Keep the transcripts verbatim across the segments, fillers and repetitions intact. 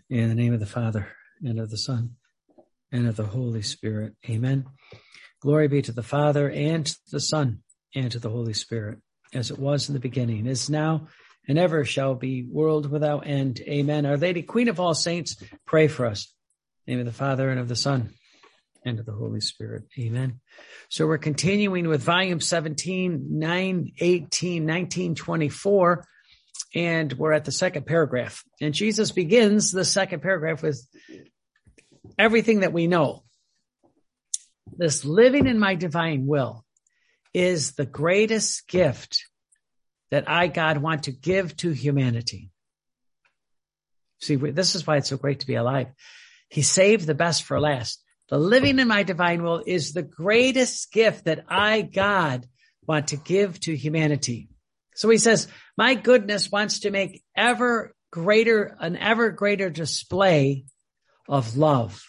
In the name of the Father, and of the Son, and of the Holy Spirit. Amen. Glory be to the Father, and to the Son, and to the Holy Spirit, as it was in the beginning, is now, and ever shall be, world without end. Amen. Our Lady, Queen of all saints, pray for us. In the name of the Father, and of the Son, and of the Holy Spirit. Amen. So we're continuing with volume seventeen, nine eighteen, nineteen twenty-four, and we're at the second paragraph. And Jesus begins the second paragraph with everything that we know. This living in my divine will is the greatest gift that I, God, want to give to humanity. See, this is why it's so great to be alive. He saved the best for last. The living in my divine will is the greatest gift that I, God, want to give to humanity. So he says, my goodness wants to make ever greater, an ever greater display of love.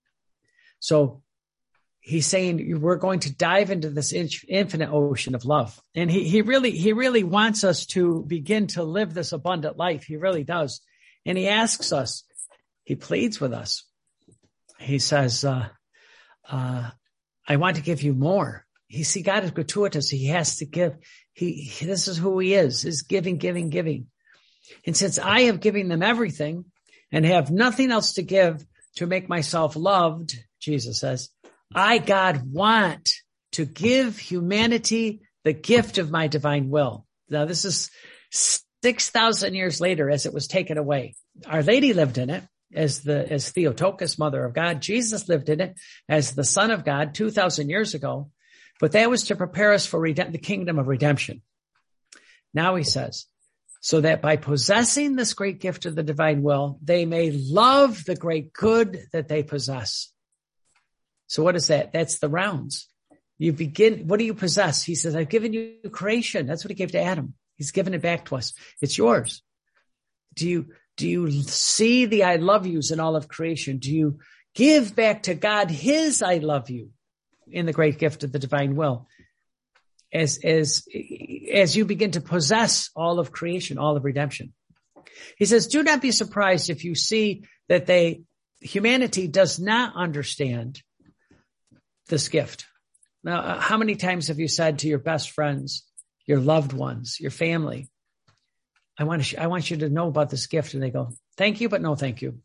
So he's saying we're going to dive into this infinite ocean of love. And he, he really, he really wants us to begin to live this abundant life. He really does. And he asks us, he pleads with us. He says, uh, uh, I want to give you more. He see, God is gratuitous. He has to give. He, he, this is who he is, is giving, giving, giving. And since I have given them everything and have nothing else to give to make myself loved, Jesus says, I, God, want to give humanity the gift of my divine will. Now, this is six thousand years later as it was taken away. Our Lady lived in it as the, as Theotokos, Mother of God. Jesus lived in it as the Son of God two thousand years ago. But that was to prepare us for redemp- the kingdom of redemption. Now he says, so that by possessing this great gift of the divine will, they may love the great good that they possess. So what is that? That's the rounds. You begin, what do you possess? He says, I've given you creation. That's what he gave to Adam. He's given it back to us. It's yours. Do you, do you see the I love yous in all of creation? Do you give back to God his I love you in the great gift of the divine will? As, as, as you begin to possess all of creation, all of redemption. He says, do not be surprised if you see that they, humanity does not understand this gift. Now, how many times have you said to your best friends, your loved ones, your family, I want to, I want you to know about this gift. And they go, thank you, but no, thank you.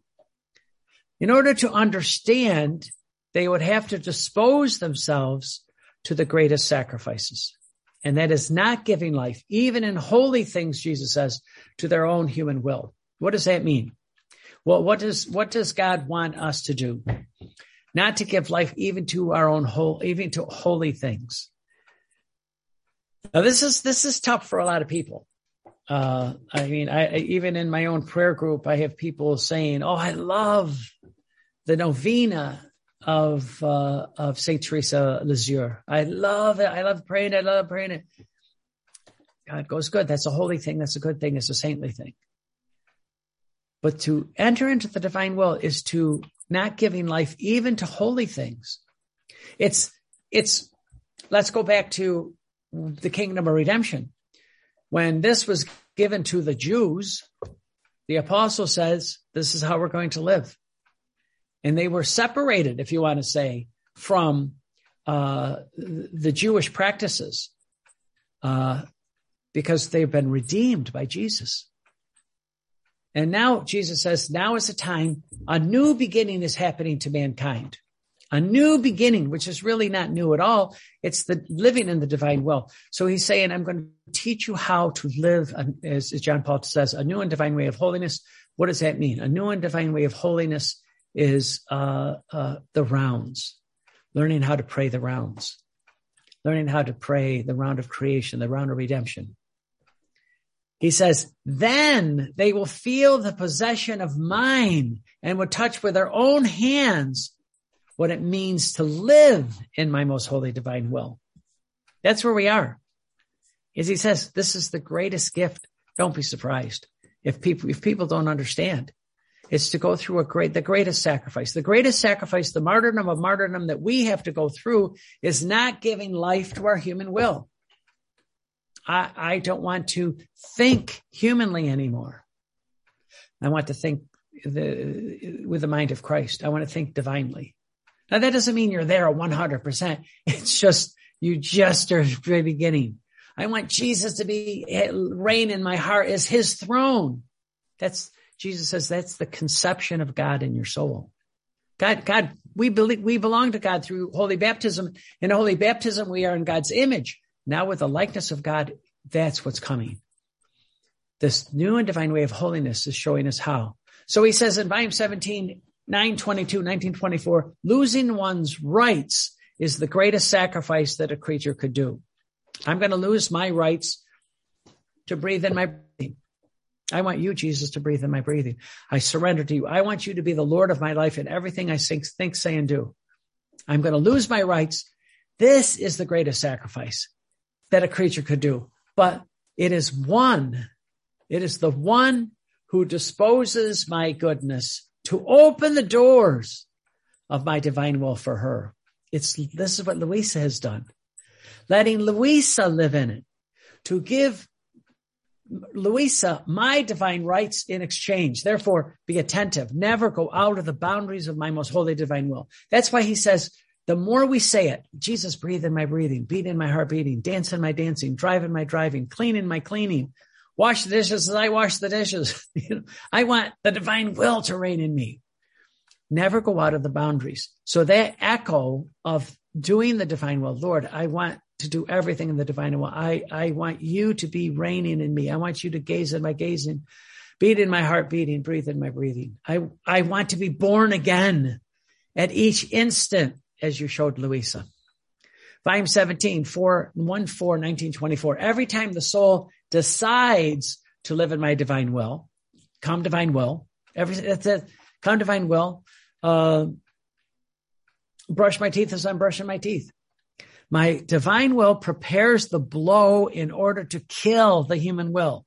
In order to understand, they would have to dispose themselves to the greatest sacrifices. And that is not giving life, even in holy things, Jesus says, to their own human will. What does that mean? Well, what does, what does God want us to do? Not to give life even to our own whole, even to holy things. Now, this is, this is tough for a lot of people. Uh, I mean, I, even in my own prayer group, I have people saying, oh, I love the novena of, uh, of Saint Teresa Lisieux. I love it. I love praying. I love praying it. God goes, good. That's a holy thing. That's a good thing. It's a saintly thing. But to enter into the divine will is to not giving life even to holy things. It's, it's, let's go back to the kingdom of redemption. When this was given to the Jews, the apostle says, this is how we're going to live. And they were separated, if you want to say, from uh, the Jewish practices uh, because they've been redeemed by Jesus. And now Jesus says, now is the time, a new beginning is happening to mankind. A new beginning, which is really not new at all. It's the living in the divine will. So he's saying, I'm going to teach you how to live, as John Paul says, a new and divine way of holiness. What does that mean? A new and divine way of holiness is uh, uh, the rounds, learning how to pray the rounds, learning how to pray the round of creation, the round of redemption. He says, then they will feel the possession of mine and will touch with their own hands what it means to live in my most holy divine will. That's where we are. As he says, this is the greatest gift. Don't be surprised if people, if people don't understand. It's to go through a great, the greatest sacrifice. The greatest sacrifice, the martyrdom of martyrdom that we have to go through is not giving life to our human will. I, I don't want to think humanly anymore. I want to think the, with the mind of Christ. I want to think divinely. Now, that doesn't mean you're there at one hundred percent. It's just, you just are at the beginning. I want Jesus to be reign in my heart as his throne. That's, Jesus says, that's the conception of God in your soul. God, God, we believe, we belong to God through holy baptism. In holy baptism, we are in God's image. Now with the likeness of God, that's what's coming. This new and divine way of holiness is showing us how. So he says in volume seventeen, nine twenty-two, nineteen twenty-four, losing one's rights is the greatest sacrifice that a creature could do. I'm going to lose my rights to breathe in my breathing. I want you, Jesus, to breathe in my breathing. I surrender to you. I want you to be the Lord of my life in everything I think, think, say, and do. I'm going to lose my rights. This is the greatest sacrifice that a creature could do. But it is one. It is the one who disposes my goodness to open the doors of my divine will for her. It's, this is what Louisa has done. Letting Louisa live in it, to give Louisa my divine rights in exchange. Therefore, be attentive. Never go out of the boundaries of my most holy divine will. That's why he says, the more we say it, Jesus, breathe in my breathing, beat in my heart beating, dance in my dancing, drive in my driving, clean in my cleaning, wash the dishes as I wash the dishes. I want the divine will to reign in me. Never go out of the boundaries. So that echo of doing the divine will, Lord, I want to do everything in the divine will. I, I want you to be reigning in me. I want you to gaze in my gazing, beat in my heart beating, breathe in my breathing. I, I want to be born again at each instant, as you showed Louisa. Volume seventeen, four, one, four, nineteen twenty-four. Every time the soul decides to live in my divine will, come divine will, every, that's it, come divine will, uh, brush my teeth as I'm brushing my teeth. My divine will prepares the blow in order to kill the human will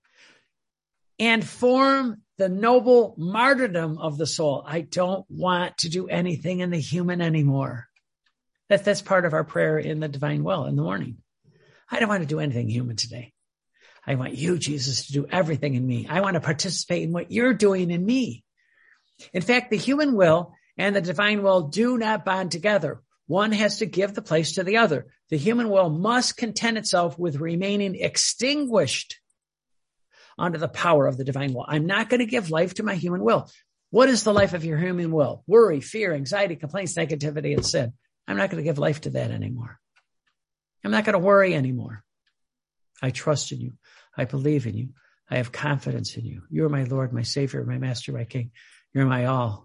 and form the noble martyrdom of the soul. I don't want to do anything in the human anymore. That, that's part of our prayer in the divine will in the morning. I don't want to do anything human today. I want you, Jesus, to do everything in me. I want to participate in what you're doing in me. In fact, the human will and the divine will do not bond together. One has to give the place to the other. The human will must content itself with remaining extinguished under the power of the divine will. I'm not going to give life to my human will. What is the life of your human will? Worry, fear, anxiety, complaints, negativity, and sin. I'm not going to give life to that anymore. I'm not going to worry anymore. I trust in you. I believe in you. I have confidence in you. You are my Lord, my Savior, my Master, my King. You're my all.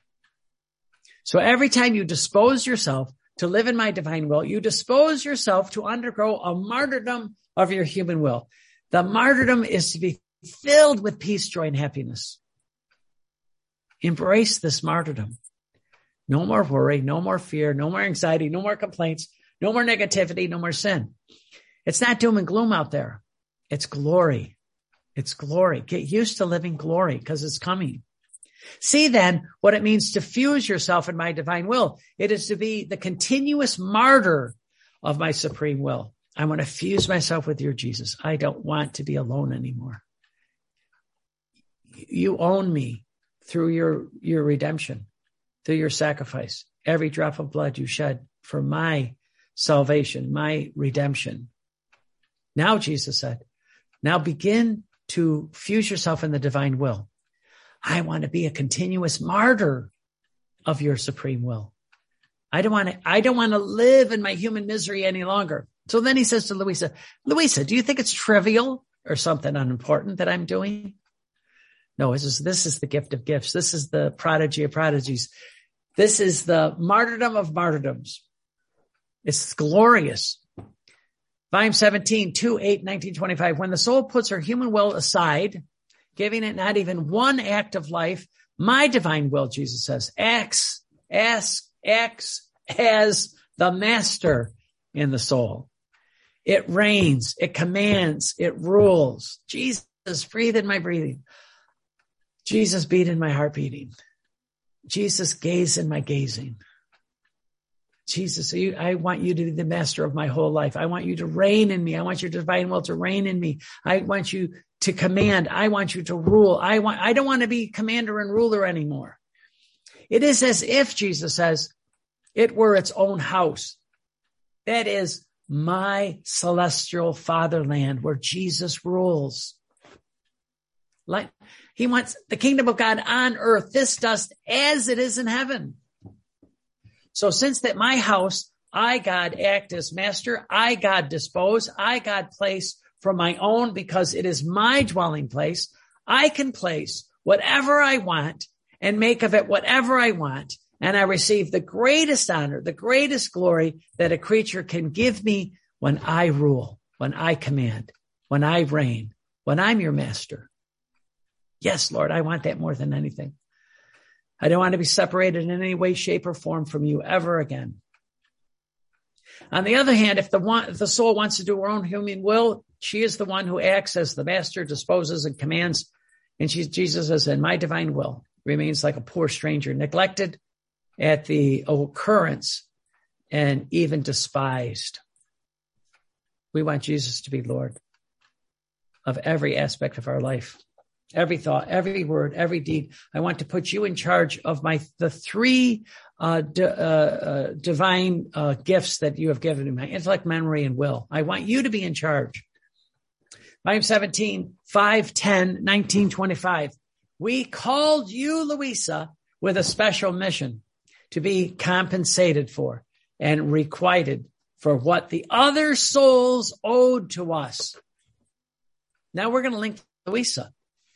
So every time you dispose yourself to live in my divine will, you dispose yourself to undergo a martyrdom of your human will. The martyrdom is to be filled with peace, joy, and happiness. Embrace this martyrdom. No more worry, no more fear, no more anxiety, no more complaints, no more negativity, no more sin. It's not doom and gloom out there. It's glory. It's glory. Get used to living glory because it's coming. See then what it means to fuse yourself in my divine will. It is to be the continuous martyr of my supreme will. I want to fuse myself with your Jesus. I don't want to be alone anymore. You own me through your, your redemption, through your sacrifice. Every drop of blood you shed for my salvation, my redemption. Now, Jesus said, now begin to fuse yourself in the divine will. I want to be a continuous martyr of your supreme will. I don't want to, I don't want to live in my human misery any longer. So then he says to Louisa, Louisa, do you think it's trivial or something unimportant that I'm doing? No, this is, this is the gift of gifts. This is the prodigy of prodigies. This is the martyrdom of martyrdoms. It's glorious. Volume seventeen, two, eight, nineteen twenty-five. When the soul puts her human will aside, giving it not even one act of life, my divine will, Jesus says, acts, acts, acts as the master in the soul. It reigns, it commands, it rules. Jesus, breathe in my breathing. Jesus, beat in my heart beating. Jesus, gaze in my gazing. Jesus, I want you to be the master of my whole life. I want you to reign in me. I want your divine will to reign in me. I want you to command. I want you to rule. I want, I don't want to be commander and ruler anymore. It is as if, Jesus says, it were its own house. That is my celestial fatherland where Jesus rules. Like he wants the kingdom of God on earth, this dust as it is in heaven. So since that my house, I, God, act as master, I, God, dispose, I, God, place from my own because it is my dwelling place, I can place whatever I want and make of it whatever I want. And I receive the greatest honor, the greatest glory that a creature can give me when I rule, when I command, when I reign, when I'm your master. Yes, Lord, I want that more than anything. I don't want to be separated in any way, shape, or form from you ever again. On the other hand, if the one, if the soul wants to do her own human will, she is the one who acts as the master, disposes and commands. And she, Jesus says, and my divine will remains like a poor stranger, neglected at the occurrence and even despised. We want Jesus to be Lord of every aspect of our life, every thought, every word, every deed. I want to put you in charge of my the three uh, d- uh, uh, divine uh, gifts that you have given me, my intellect, memory, and will. I want you to be in charge. Volume seventeen, five, ten, nineteen, twenty-five. We called you, Louisa, with a special mission to be compensated for and requited for what the other souls owed to us. Now we're going to link Louisa.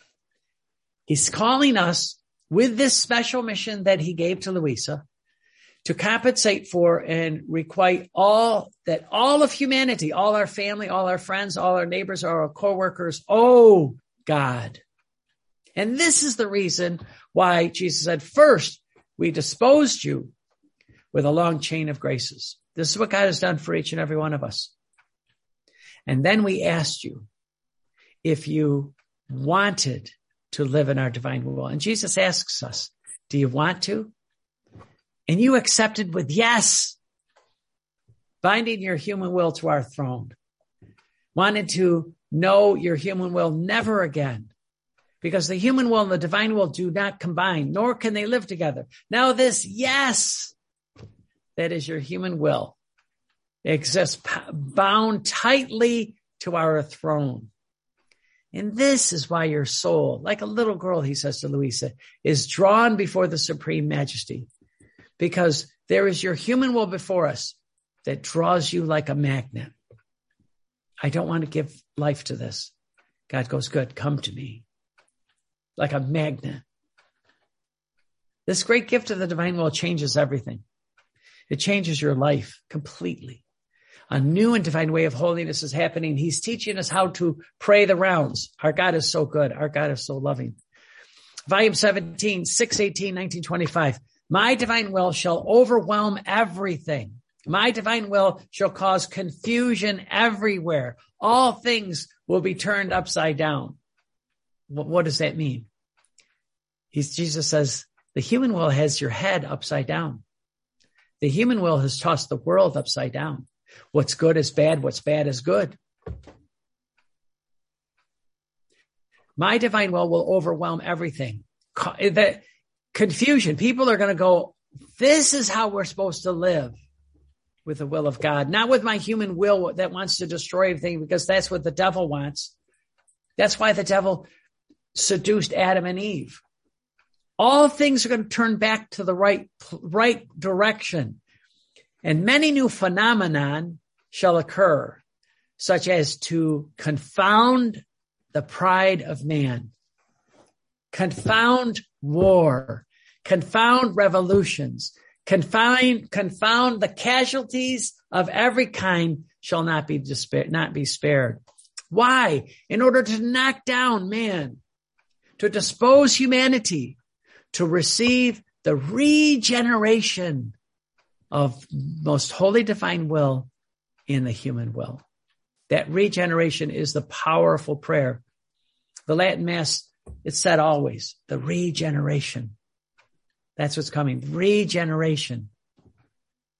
He's calling us with this special mission that he gave to Louisa to compensate for and requite all that all of humanity, all our family, all our friends, all our neighbors, all our co-workers owe God. And this is the reason why Jesus said, first, we disposed you with a long chain of graces. This is what God has done for each and every one of us. And then we asked you if you wanted to live in our divine will. And Jesus asks us, do you want to? And you accepted with yes, binding your human will to our throne, wanted to know your human will never again, because the human will and the divine will do not combine, nor can they live together. Now this yes, that is your human will, exists bound tightly to our throne. And this is why your soul, like a little girl, he says to Louisa, is drawn before the supreme majesty, because there is your human will before us that draws you like a magnet. I don't want to give life to this. God goes, good, come to me. Like a magnet. This great gift of the divine will changes everything. It changes your life completely. A new and divine way of holiness is happening. He's teaching us how to pray the rounds. Our God is so good. Our God is so loving. Volume seventeen, six, eighteen, nineteen, twenty-five. My divine will shall overwhelm everything. My divine will shall cause confusion everywhere. All things will be turned upside down. What does that mean? He's, Jesus says, the human will has your head upside down. The human will has tossed the world upside down. What's good is bad. What's bad is good. My divine will will overwhelm everything. The confusion. People are going to go, this is how we're supposed to live with the will of God, not with my human will that wants to destroy everything, because that's what the devil wants. That's why the devil seduced Adam and Eve. All things are going to turn back to the right, right direction. And many new phenomenon shall occur, such as to confound the pride of man, confound war, confound revolutions, confound, confound the casualties of every kind shall not be despair, not be spared. Why? In order to knock down man, to dispose humanity, to receive the regeneration of most holy divine will in the human will. That regeneration is the powerful prayer. The Latin Mass, it's said always, the regeneration. That's what's coming, regeneration.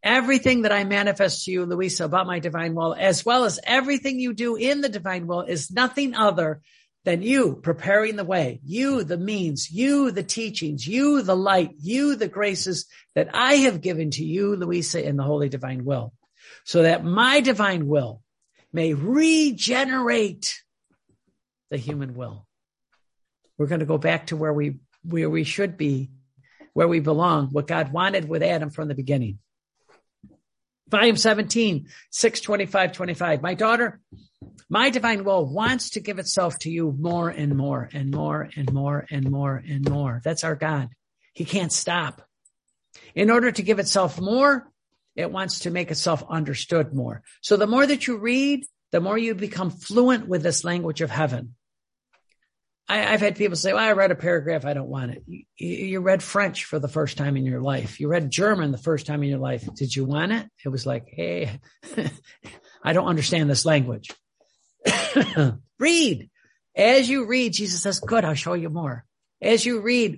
Everything that I manifest to you, Louisa, about my divine will, as well as everything you do in the divine will, is nothing other than you preparing the way, you the means, you the teachings, you the light, you the graces that I have given to you, Louisa, in the holy divine will, so that my divine will may regenerate the human will. We're going to go back to where we where we should be, where we belong, what God wanted with Adam from the beginning. Volume seventeen, six twenty-five twenty-five. My daughter, my divine will wants to give itself to you more and more and more and more and more and more. That's our God. He can't stop. In order to give itself more, it wants to make itself understood more. So the more that you read, the more you become fluent with this language of heaven. I, I've had people say, well, I read a paragraph. I don't want it. You, you read French for the first time in your life. You read German the first time in your life. Did you want it? It was like, hey, I don't understand this language. Read. As you read, Jesus says, good, I'll show you more. As you read,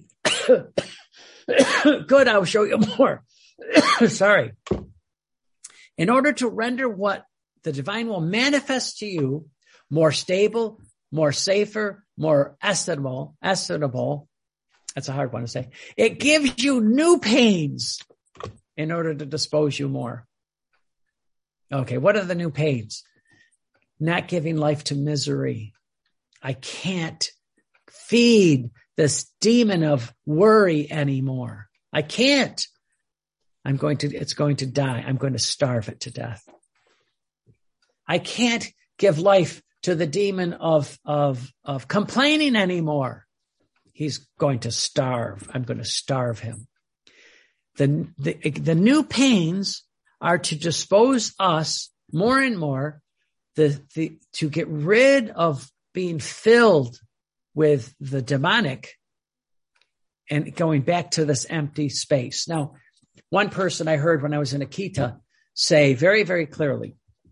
good, I'll show you more. Sorry. In order to render what the divine will manifest to you more stable, more safer, more estimable, estimable, that's a hard one to say. It gives you new pains in order to dispose you more. Okay, what are the new pains? Not giving life to misery. I can't feed this demon of worry anymore. I can't. I'm going to, it's going to die. I'm going to starve it to death. I can't give life to the demon of, of, of complaining anymore. He's going to starve. I'm going to starve him. The, the, the new pains are to dispose us more and more, the, the, to get rid of being filled with the demonic and going back to this empty space. Now, one person I heard when I was in Akita say very, very clearly,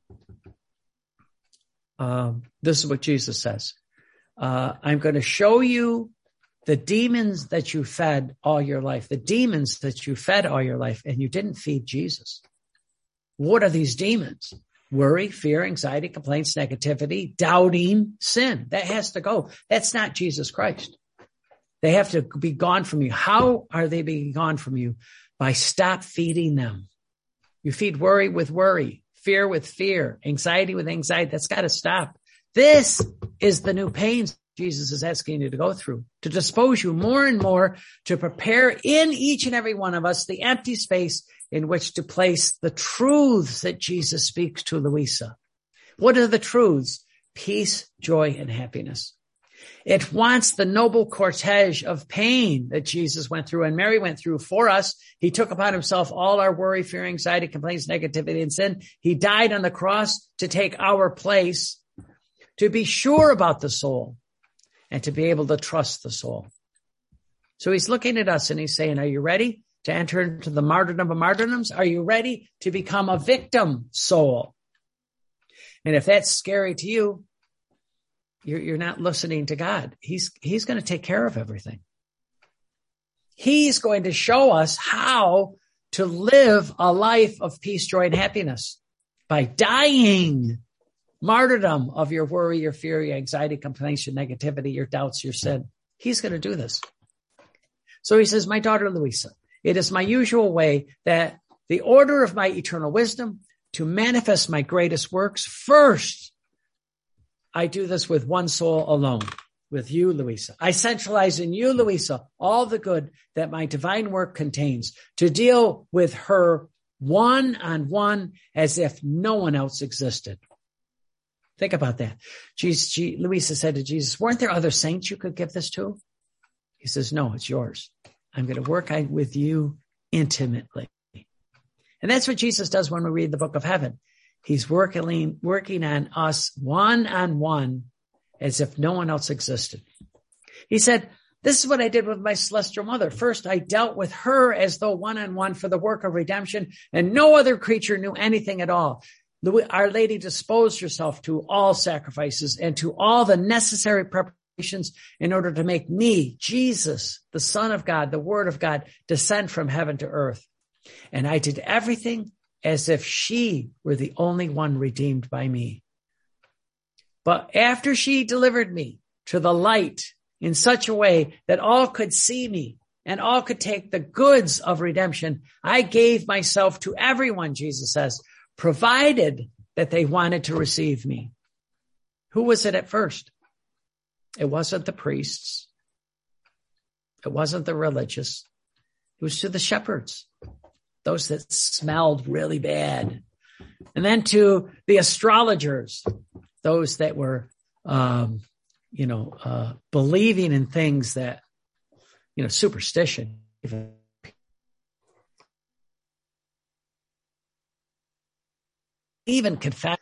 um, this is what Jesus says. Uh, I'm going to show you the demons that you fed all your life, the demons that you fed all your life, and you didn't feed Jesus. What are these demons? Worry, fear, anxiety, complaints, negativity, doubting, sin. That has to go. That's not Jesus Christ. They have to be gone from you. How are they being gone from you? By stop feeding them. You feed worry with worry, fear with fear, anxiety with anxiety. That's got to stop. This is the new pains Jesus is asking you to go through, to dispose you more and more, to prepare in each and every one of us the empty space in which to place the truths that Jesus speaks to Louisa. What are the truths? Peace, joy, and happiness. It wants the noble cortege of pain that Jesus went through and Mary went through for us. He took upon himself all our worry, fear, anxiety, complaints, negativity, and sin. He died on the cross to take our place, to be sure about the soul and to be able to trust the soul. So he's looking at us and he's saying, are you ready to enter into the martyrdom of martyrdoms? Are you ready to become a victim soul? And if that's scary to you, you're, you're not listening to God. He's, he's going to take care of everything. He's going to show us how to live a life of peace, joy, and happiness by dying. Martyrdom of your worry, your fear, your anxiety, complaints, your negativity, your doubts, your sin. He's going to do this. So he says, my daughter Louisa, it is my usual way that the order of my eternal wisdom to manifest my greatest works. First, I do this with one soul alone, with you, Louisa. I centralize in you, Louisa, all the good that my divine work contains to deal with her one on one as if no one else existed. Think about that. Jesus, G, Louisa said to Jesus, weren't there other saints you could give this to? He says, no, it's yours. I'm going to work with you intimately. And that's what Jesus does when we read the book of heaven. He's working, working on us one-on-one as if no one else existed. He said, this is what I did with my celestial mother. First, I dealt with her as though one-on-one for the work of redemption, and no other creature knew anything at all. Our Lady disposed herself to all sacrifices and to all the necessary preparations in order to make me, Jesus, the Son of God, the Word of God, descend from heaven to earth. And I did everything as if she were the only one redeemed by me. But after she delivered me to the light in such a way that all could see me and all could take the goods of redemption, I gave myself to everyone, Jesus says, provided that they wanted to receive me. Who was it at first? It wasn't the priests. It wasn't the religious. It was to the shepherds, those that smelled really bad. And then to the astrologers, those that were, um, you know, uh, believing in things that, you know, superstition. Even confess.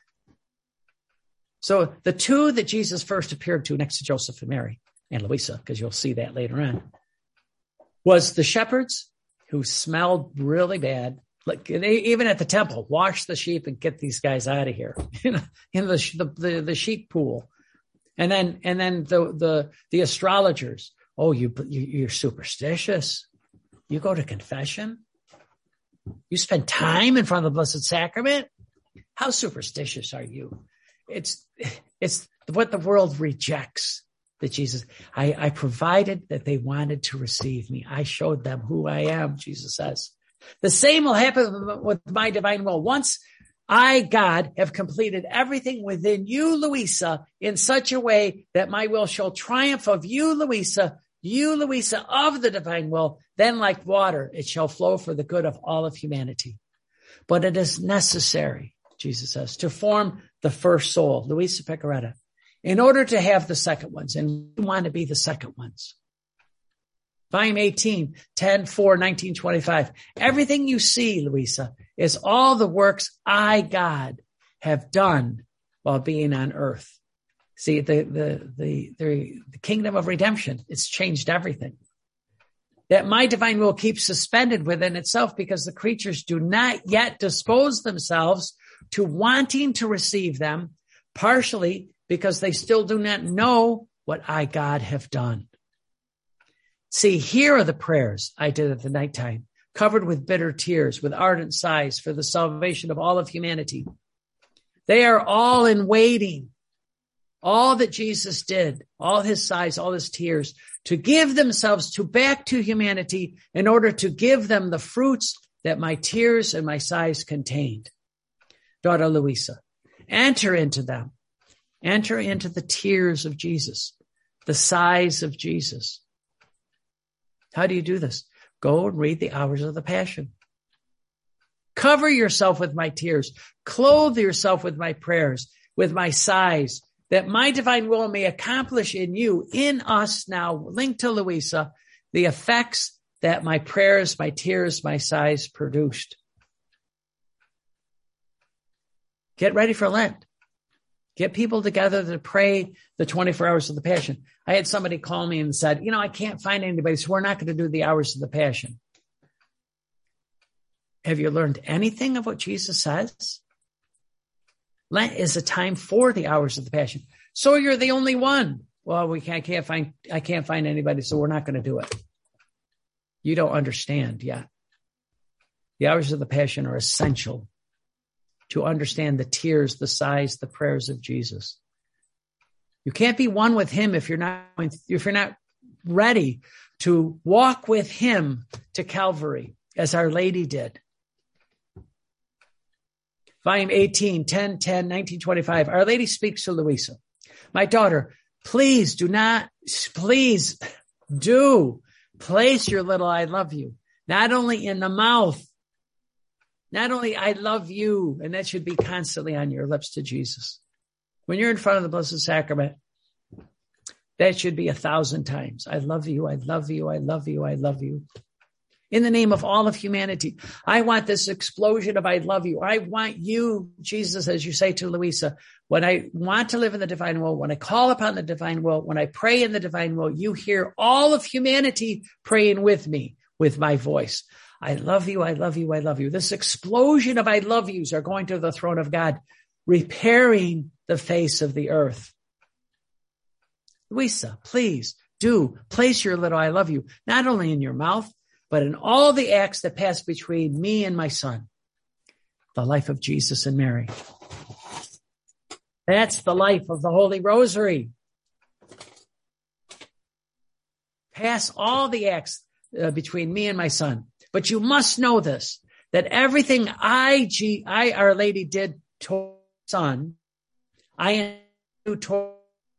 So the two that Jesus first appeared to next to Joseph and Mary and Louisa, because you'll see that later on, was the shepherds who smelled really bad. Like even at the temple, wash the sheep and get these guys out of here, you know, in the, the, the, the sheep pool. And then, and then the, the, the astrologers. Oh, you, you, you're superstitious. You go to confession. You spend time in front of the Blessed Sacrament. How superstitious are you? It's, it's what the world rejects. That Jesus, I, I provided that they wanted to receive me. I showed them who I am, Jesus says. The same will happen with my divine will. Once I, God, have completed everything within you, Louisa, in such a way that my will shall triumph of you, Louisa, you, Louisa, of the divine will, then like water, it shall flow for the good of all of humanity. But it is necessary, Jesus says, to form the first soul, Louisa Piccarreta, in order to have the second ones, and we want to be the second ones. Volume eighteen, ten, four, nineteen twenty-five. Everything you see, Louisa, is all the works I, God, have done while being on earth. See, the, the, the, the, the kingdom of redemption, it's changed everything. That my divine will keeps suspended within itself because the creatures do not yet dispose themselves to wanting to receive them, partially because they still do not know what I, God, have done. See, here are the prayers I did at the nighttime, covered with bitter tears, with ardent sighs for the salvation of all of humanity. They are all in waiting. All that Jesus did, all his sighs, all his tears, to give themselves to back to humanity in order to give them the fruits that my tears and my sighs contained. Daughter Louisa, enter into them. Enter into the tears of Jesus, the sighs of Jesus. How do you do this? Go and read the Hours of the Passion. Cover yourself with my tears. Clothe yourself with my prayers, with my sighs, that my divine will may accomplish in you, in us now, linked to Louisa, the effects that my prayers, my tears, my sighs produced. Get ready for Lent. Get people together to pray the twenty-four hours of the Passion. I had somebody call me and said, you know, I can't find anybody, so we're not going to do the Hours of the Passion. Have you learned anything of what Jesus says? Lent is a time for the Hours of the Passion. So you're the only one. Well, we can't, I can't find, I can't find anybody, so we're not going to do it. You don't understand yet. The Hours of the Passion are essential to understand the tears, the sighs, the prayers of Jesus. You can't be one with him if you're not, if you're not ready to walk with him to Calvary, as Our Lady did. Volume eighteen, ten, ten, nineteen twenty-five. Our Lady speaks to Louisa. My daughter, please do not, please do place your little I love you, not only in the mouth, not only I love you, and that should be constantly on your lips to Jesus. When you're in front of the Blessed Sacrament, that should be a thousand times. I love you, I love you, I love you, I love you. In the name of all of humanity, I want this explosion of I love you. I want you, Jesus, as you say to Louisa, when I want to live in the divine will, when I call upon the divine will, when I pray in the divine will, you hear all of humanity praying with me, with my voice. I love you, I love you, I love you. This explosion of I love yous are going to the throne of God, repairing the face of the earth. Louisa, please do place your little I love you, not only in your mouth, but in all the acts that pass between me and my son. the life of Jesus and Mary. That's the life of the Holy Rosary. Pass all the acts uh, between me and my son. But you must know this, that everything I, G, I, Our Lady did toward son, I do toward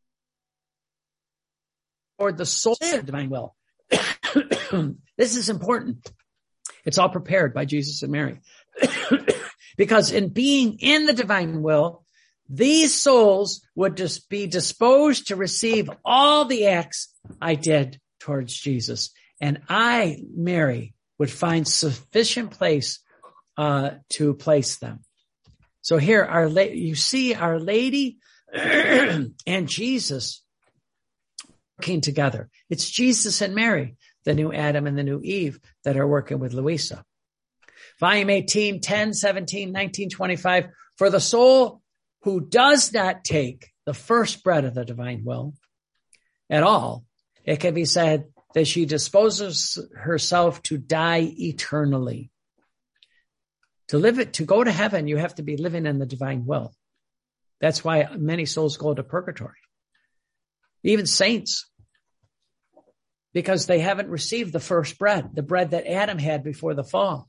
the soul of the divine will. This is important. It's all prepared by Jesus and Mary. Because in being in the divine will, these souls would just be disposed to receive all the acts I did towards Jesus. And I, Mary, would find sufficient place uh, to place them. So here, our la- you see Our Lady and Jesus working together. It's Jesus and Mary, the new Adam and the new Eve, that are working with Louisa. Volume eighteen, ten, seventeen, nineteen, twenty-five. For the soul who does not take the first bread of the divine will at all, it can be said that she disposes herself to die eternally. To live it, to go to heaven, you have to be living in the divine will. That's why many souls go to purgatory. Even saints, because they haven't received the first bread, the bread that Adam had before the fall.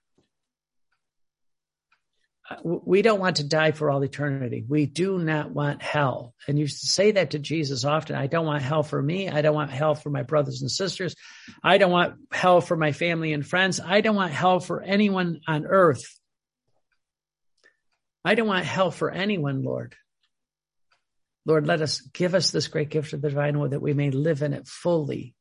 We don't want to die for all eternity. We do not want hell. And you say that to Jesus often. I don't want hell for me. I don't want hell for my brothers and sisters. I don't want hell for my family and friends. I don't want hell for anyone on earth. I don't want hell for anyone, Lord. Lord, let us give us this great gift of the divine will that we may live in it fully.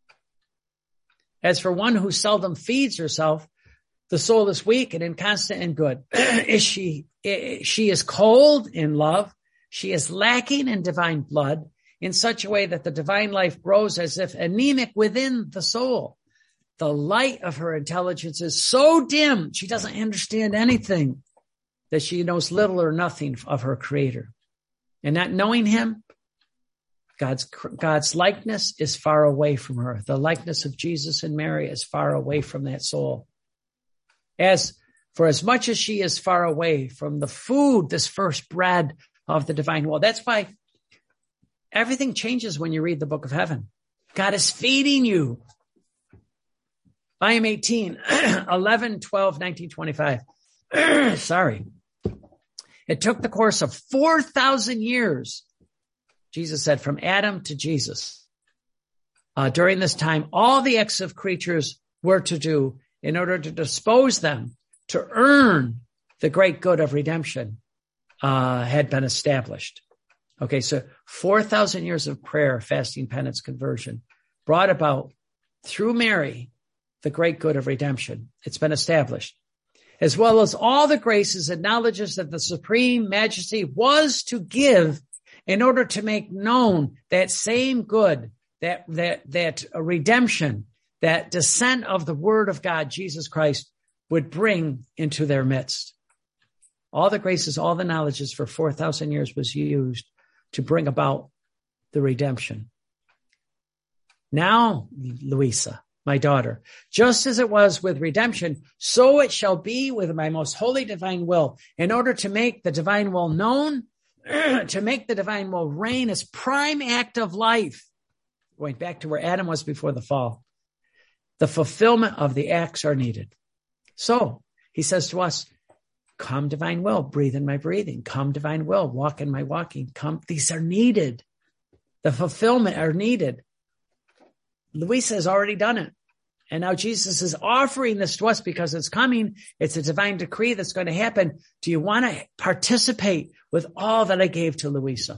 As for one who seldom feeds herself, the soul is weak and inconstant and good. Is she, she is cold in love. She is lacking in divine blood in such a way that the divine life grows as if anemic within the soul. The light of her intelligence is so dim, she doesn't understand anything, that she knows little or nothing of her Creator. And not knowing him, God's, God's likeness is far away from her. The likeness of Jesus and Mary is far away from that soul. As for as much as she is far away from the food, this first bread of the divine will. That's why everything changes when you read the book of heaven. God is feeding you. Volume eighteen, eleven, twelve, nineteen, twenty-five. Sorry. It took the course of four thousand years, Jesus said, from Adam to Jesus. Uh, during this time, all the acts of creatures were to do in order to dispose them to earn the great good of redemption uh, had been established. Okay, so four thousand years of prayer, fasting, penance, conversion brought about through Mary the great good of redemption. It's been established, as well as all the graces and knowledges that the Supreme Majesty was to give in order to make known that same good, that that that redemption, that descent of the Word of God, Jesus Christ, would bring into their midst. All the graces, all the knowledges for four thousand years was used to bring about the redemption. Now, Louisa, my daughter, just as it was with redemption, so it shall be with my most holy divine will, in order to make the divine will known, to make the divine will reign as prime act of life. Going back to where Adam was before the fall. The fulfillment of the acts are needed. So he says to us, come divine will, breathe in my breathing. Come divine will, walk in my walking. Come, these are needed. The fulfillment are needed. Louisa has already done it. And now Jesus is offering this to us because it's coming. It's a divine decree that's going to happen. Do you want to participate with all that I gave to Louisa?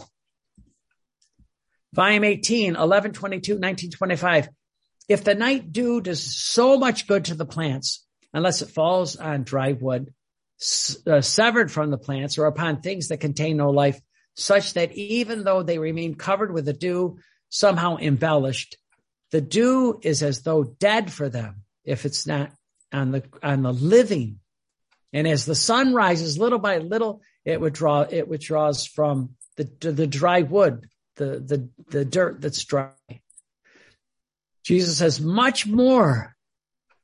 Volume eighteen, eleven, twenty-two, nineteen, twenty-five. If the night dew does so much good to the plants, unless it falls on dry wood, uh, severed from the plants, or upon things that contain no life, such that even though they remain covered with the dew, somehow embellished, the dew is as though dead for them if it's not on the on the living. And as the sun rises little by little, it withdraw it withdraws from the the dry wood, the the the dirt that's dry. Jesus says, much more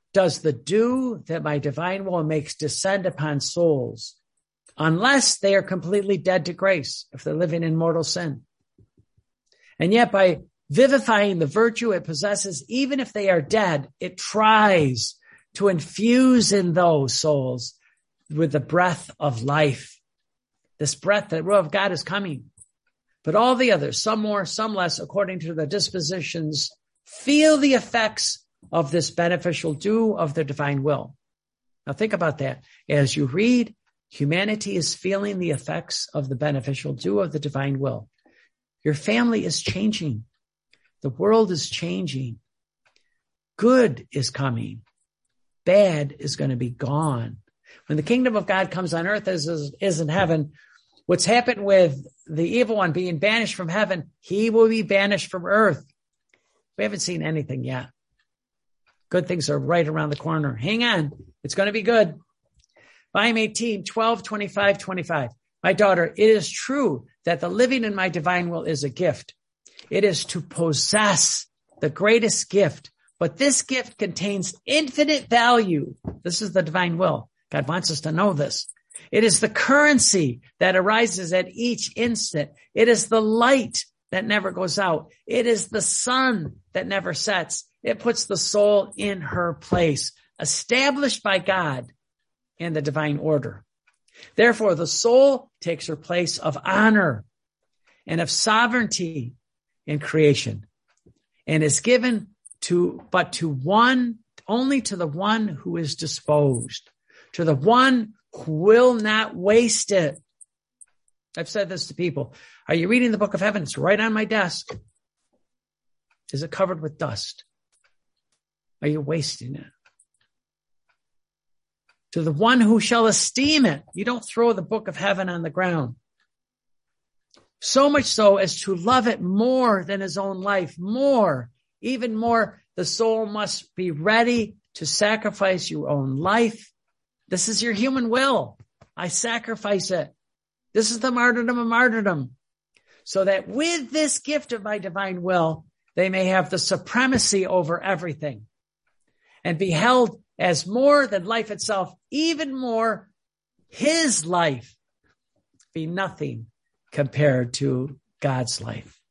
does the dew that my divine will makes descend upon souls, unless they are completely dead to grace, if they're living in mortal sin. And yet by vivifying the virtue it possesses, even if they are dead, it tries to infuse in those souls with the breath of life. This breath, the Ruach of God is coming. But all the others, some more, some less, according to the dispositions, feel the effects of this beneficial dew of the divine will. Now think about that. As you read, humanity is feeling the effects of the beneficial dew of the divine will. Your family is changing. The world is changing. Good is coming. Bad is going to be gone. When the kingdom of God comes on earth as is in heaven, what's happened with the evil one being banished from heaven, he will be banished from earth. We haven't seen anything yet. Good things are right around the corner. Hang on. It's going to be good. Volume eighteen, twelve, twenty-five, twenty-five. My daughter, it is true that the living in my divine will is a gift. It is to possess the greatest gift, but this gift contains infinite value. This is the divine will. God wants us to know this. It is the currency that arises at each instant. It is the light that never goes out. It is the sun that never sets. It puts the soul in her place, established by God in the divine order. Therefore, the soul takes her place of honor and of sovereignty in creation and is given to, but to one, only to the one who is disposed, to the one who will not waste it. I've said this to people. Are you reading the book of heaven? It's right on my desk. Is it covered with dust? Are you wasting it? To the one who shall esteem it. You don't throw the book of heaven on the ground. So much so as to love it more than his own life. More, even more, the soul must be ready to sacrifice your own life. This is your human will. I sacrifice it. This is the martyrdom of martyrdom. So that with this gift of my divine will, they may have the supremacy over everything and be held as more than life itself, even more his life be nothing compared to God's life.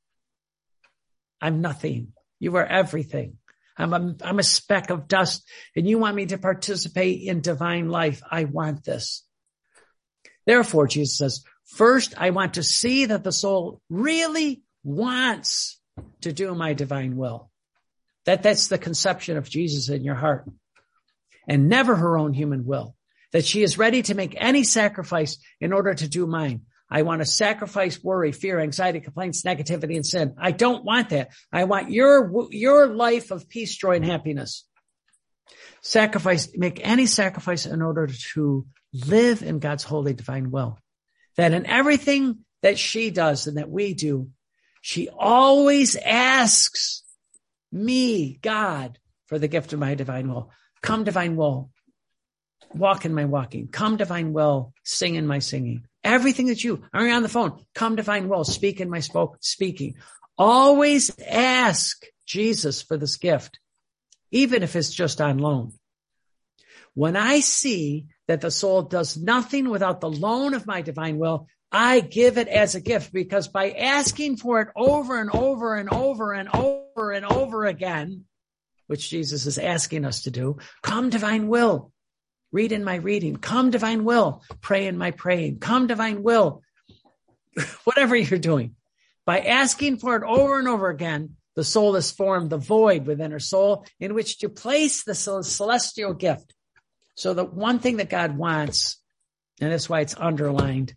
I'm nothing. You are everything. I'm a, I'm a speck of dust, and you want me to participate in divine life. I want this. Therefore, Jesus says, first, I want to see that the soul really wants to do my divine will. That that's the conception of Jesus in your heart. And never her own human will. That she is ready to make any sacrifice in order to do mine. I want to sacrifice worry, fear, anxiety, complaints, negativity, and sin. I don't want that. I want your, your life of peace, joy, and happiness. Sacrifice, make any sacrifice in order to live in God's holy divine will. That in everything that she does and that we do, she always asks me, God, for the gift of my divine will. Come, divine will, walk in my walking. Come, divine will, sing in my singing. Everything that you are on the phone, come, divine will, speak in my spoke, speaking. Always ask Jesus for this gift, even if it's just on loan. When I see that the soul does nothing without the loan of my divine will, I give it as a gift, because by asking for it over and over and over and over and over again, which Jesus is asking us to do, come, divine will, read in my reading, come, divine will, pray in my praying, come, divine will, whatever you're doing. By asking for it over and over again, the soul has formed the void within her soul in which to place the celestial gift. So the one thing that God wants, and that's why it's underlined,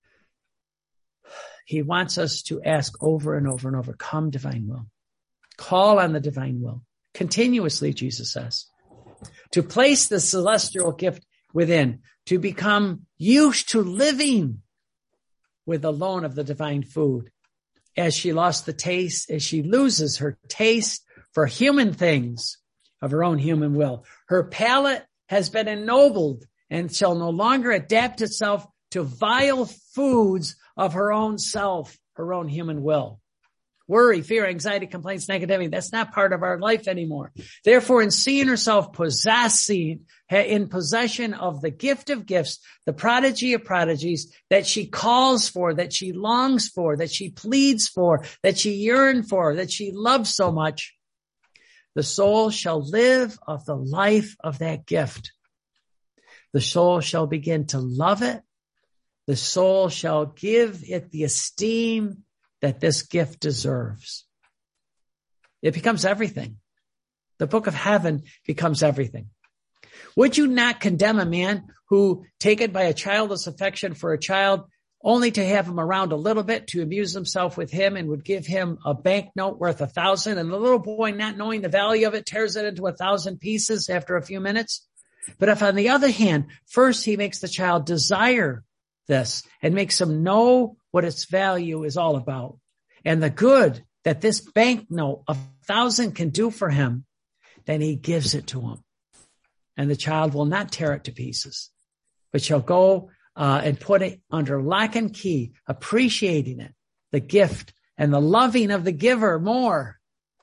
he wants us to ask over and over and over, come, divine will. Call on the divine will. Continuously, Jesus says. To place the celestial gift within, to become used to living with the loan of the divine food. As she lost the taste, as she loses her taste for human things of her own human will, her palate has been ennobled and shall no longer adapt itself to vile foods of her own self, her own human will. Worry, fear, anxiety, complaints, negativity. That's not part of our life anymore. Therefore, in seeing herself possessing, in possession of the gift of gifts, the prodigy of prodigies that she calls for, that she longs for, that she pleads for, that she yearns for, that she loves so much, the soul shall live of the life of that gift. The soul shall begin to love it. The soul shall give it the esteem that this gift deserves. It becomes everything. The book of heaven becomes everything. Would you not condemn a man who, taken by a childless affection for a child, only to have him around a little bit to amuse himself with him, and would give him a banknote worth a thousand, and the little boy, not knowing the value of it, tears it into a thousand pieces after a few minutes? But if, on the other hand, first he makes the child desire this and makes him know what its value is all about and the good that this banknote of a thousand can do for him, then he gives it to him. And the child will not tear it to pieces, but shall go uh, and put it under lock and key, appreciating it, the gift and the loving of the giver more.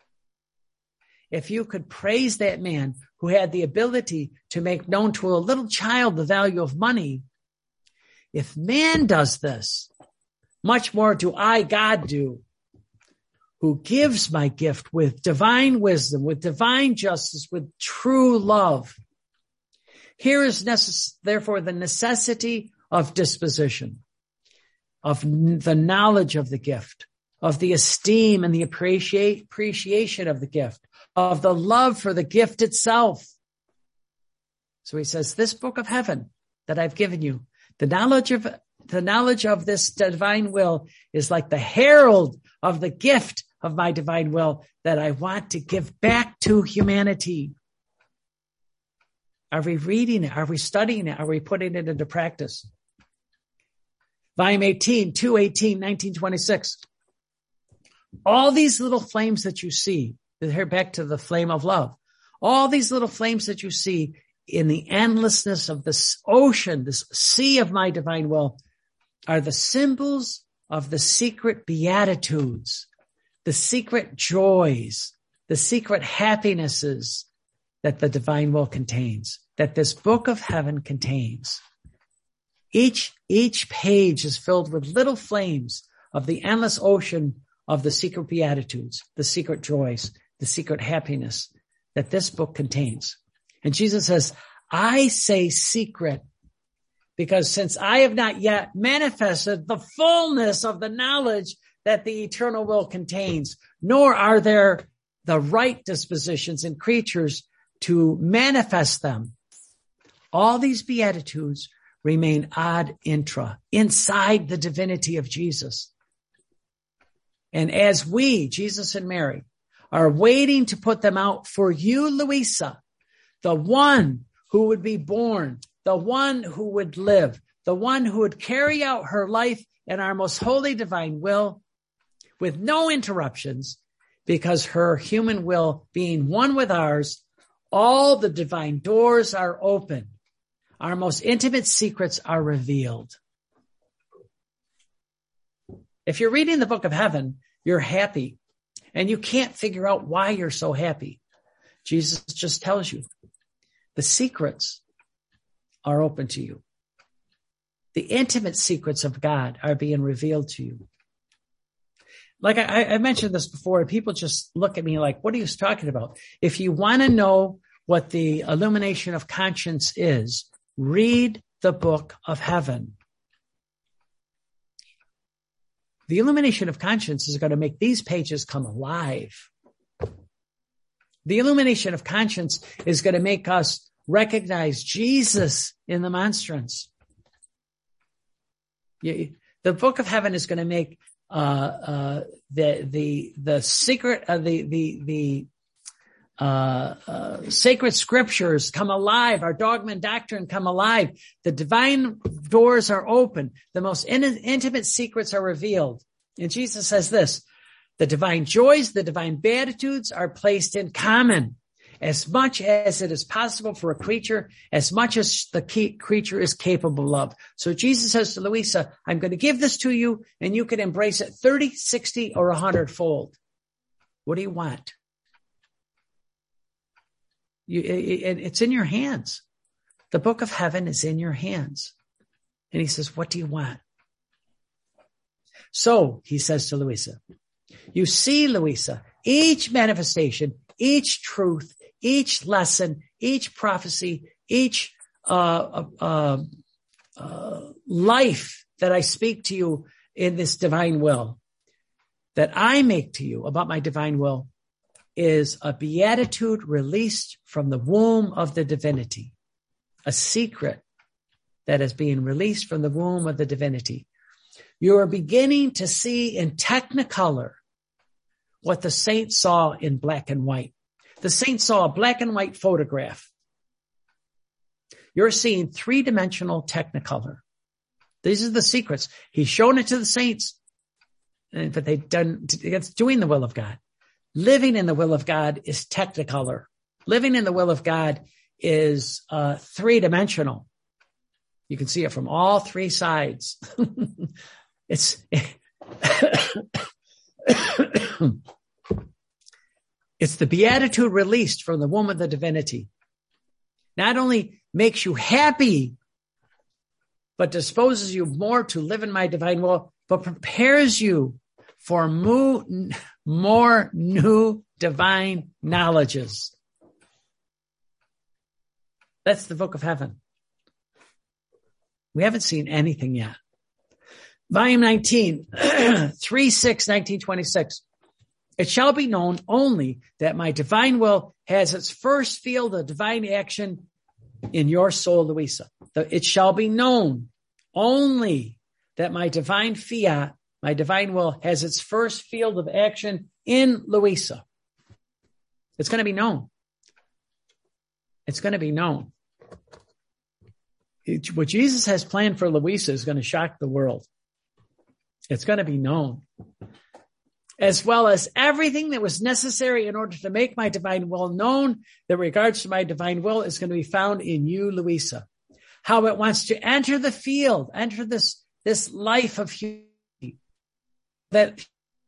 If you could praise that man who had the ability to make known to a little child the value of money, if man does this, much more do I, God, do, who gives my gift with divine wisdom, with divine justice, with true love. Here is necess- therefore the necessity of disposition, of n- the knowledge of the gift, of the esteem and the appreciate- appreciation of the gift, of the love for the gift itself. So he says, this book of heaven that I've given you, the knowledge of the knowledge of this divine will is like the herald of the gift of my divine will that I want to give back to humanity. Are we reading it? Are we studying it? Are we putting it into practice? Volume eighteen, two eighteen, nineteen twenty-six. All these little flames that you see, here back to the flame of love, all these little flames that you see in the endlessness of this ocean, this sea of my divine will, are the symbols of the secret beatitudes, the secret joys, the secret happinesses that the divine will contains, that this book of heaven contains. Each, each page is filled with little flames of the endless ocean of the secret beatitudes, the secret joys, the secret happiness that this book contains. And Jesus says, I say secret because since I have not yet manifested the fullness of the knowledge that the eternal will contains, nor are there the right dispositions in creatures to manifest them, all these beatitudes remain ad intra, inside the divinity of Jesus. And as we, Jesus and Mary, are waiting to put them out for you, Louisa, the one who would be born, the one who would live, the one who would carry out her life in our most holy divine will with no interruptions, because her human will being one with ours, all the divine doors are open. Our most intimate secrets are revealed. If you're reading the book of heaven, you're happy and you can't figure out why you're so happy. Jesus just tells you the secrets are open to you. The intimate secrets of God are being revealed to you. Like I, I mentioned this before, people just look at me like, what are you talking about? If you want to know what the illumination of conscience is, read the book of heaven. The illumination of conscience is going to make these pages come alive. The illumination of conscience is going to make us recognize Jesus in the monstrance. The book of heaven is going to make uh, uh, the the the secret of uh, the the the uh, uh, sacred scriptures come alive. Our dogma and doctrine come alive. The divine doors are open. The most in- intimate secrets are revealed. And Jesus says this: the divine joys, the divine beatitudes are placed in common. as much as it is possible for a creature, as much as the key creature is capable of. So Jesus says to Louisa, I'm going to give this to you and you can embrace it thirty, sixty, or a hundred fold. What do you want? You, it, it's in your hands. The book of heaven is in your hands. And he says, what do you want? So he says to Louisa, you see, Louisa, each manifestation, each truth, each lesson, each prophecy, each uh, uh, uh, life that I speak to you in this divine will, that I make to you about my divine will, is a beatitude released from the womb of the divinity, a secret that is being released from the womb of the divinity. You are beginning to see in technicolor what the saints saw in black and white. The saints saw a black and white photograph. You're seeing three-dimensional technicolor. These are the secrets. He's shown it to the saints, but they done, it's doing the will of God. Living in the will of God is technicolor. Living in the will of God is uh, three-dimensional. You can see it from all three sides. It's it's the beatitude released from the womb of the divinity. Not only makes you happy, but disposes you more to live in my divine will, but prepares you for more, more new divine knowledges. That's the book of heaven. We haven't seen anything yet. Volume nineteen, three six nineteen twenty-six. It shall be known only that my divine will has its first field of divine action in your soul, Louisa. It shall be known only that my divine fiat, my divine will, has its first field of action in Louisa. It's going to be known. It's going to be known. It, what Jesus has planned for Louisa is going to shock the world. It's going to be known, as well as everything that was necessary in order to make my divine will known that regards to my divine will is going to be found in you, Louisa. How it wants to enter the field, enter this, this life of humanity that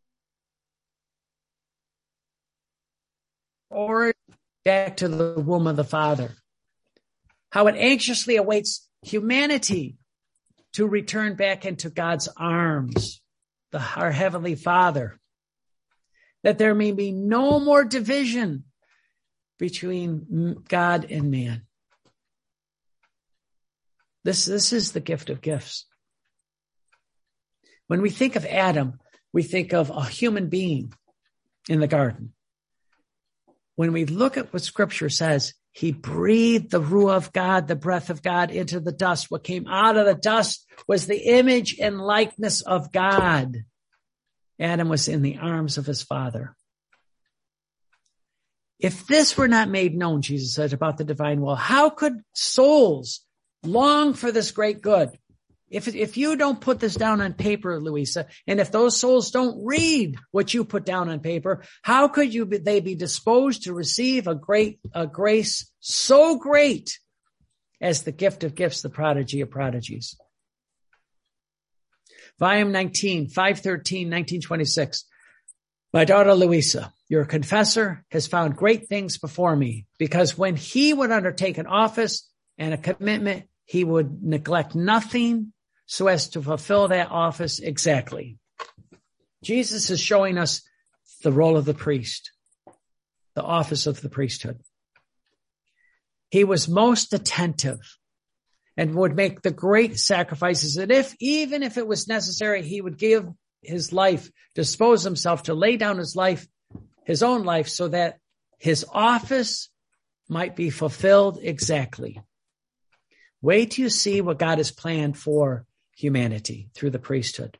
or back to the womb of the Father. How it anxiously awaits humanity to return back into God's arms, the, our Heavenly Father, that there may be no more division between God and man. This, this is the gift of gifts. When we think of Adam, we think of a human being in the garden. When we look at what Scripture says, he breathed the ruah of God, the breath of God, into the dust. What came out of the dust was the image and likeness of God. Adam was in the arms of his Father. If this were not made known, Jesus said, about the divine will, how could souls long for this great good? If, if you don't put this down on paper, Louisa, and if those souls don't read what you put down on paper, how could you be, they be disposed to receive a great, a grace so great as the gift of gifts, the prodigy of prodigies? Volume nineteen, five thirteen, nineteen twenty-six. My daughter Louisa, your confessor has found great things before me, because when he would undertake an office and a commitment, he would neglect nothing so as to fulfill that office exactly. Jesus is showing us the role of the priest, the office of the priesthood. He was most attentive and would make the great sacrifices. And if, even if it was necessary, he would give his life, dispose himself to lay down his life, his own life, so that his office might be fulfilled exactly. Wait till you see what God has planned for humanity through the priesthood.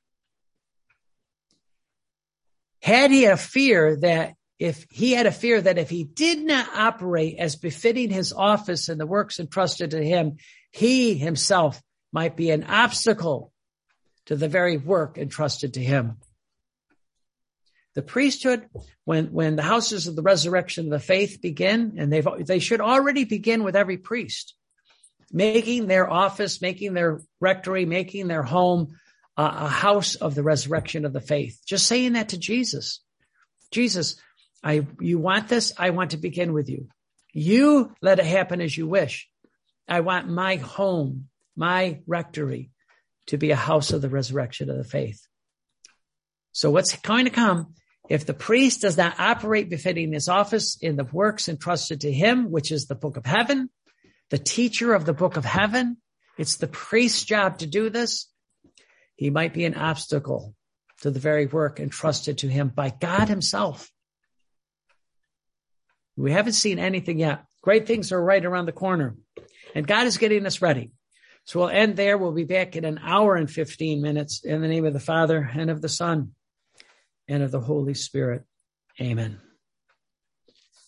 Had he a fear that if he had a fear that if he did not operate as befitting his office and the works entrusted to him, he himself might be an obstacle to the very work entrusted to him. The priesthood, when, when the houses of the resurrection of the faith begin, and they've, they should already begin with every priest, making their office, making their rectory, making their home uh, a house of the resurrection of the faith. Just saying that to Jesus. Jesus, I, you want this? I want to begin with you. You let it happen as you wish. I want my home, my rectory, to be a house of the resurrection of the faith. So what's going to come, if the priest does not operate befitting his office in the works entrusted to him, which is the book of heaven, the teacher of the book of heaven, it's the priest's job to do this, he might be an obstacle to the very work entrusted to him by God himself. We haven't seen anything yet. Great things are right around the corner, and God is getting us ready. So we'll end there. We'll be back in an hour and fifteen minutes in the name of the Father and of the Son and of the Holy Spirit. Amen.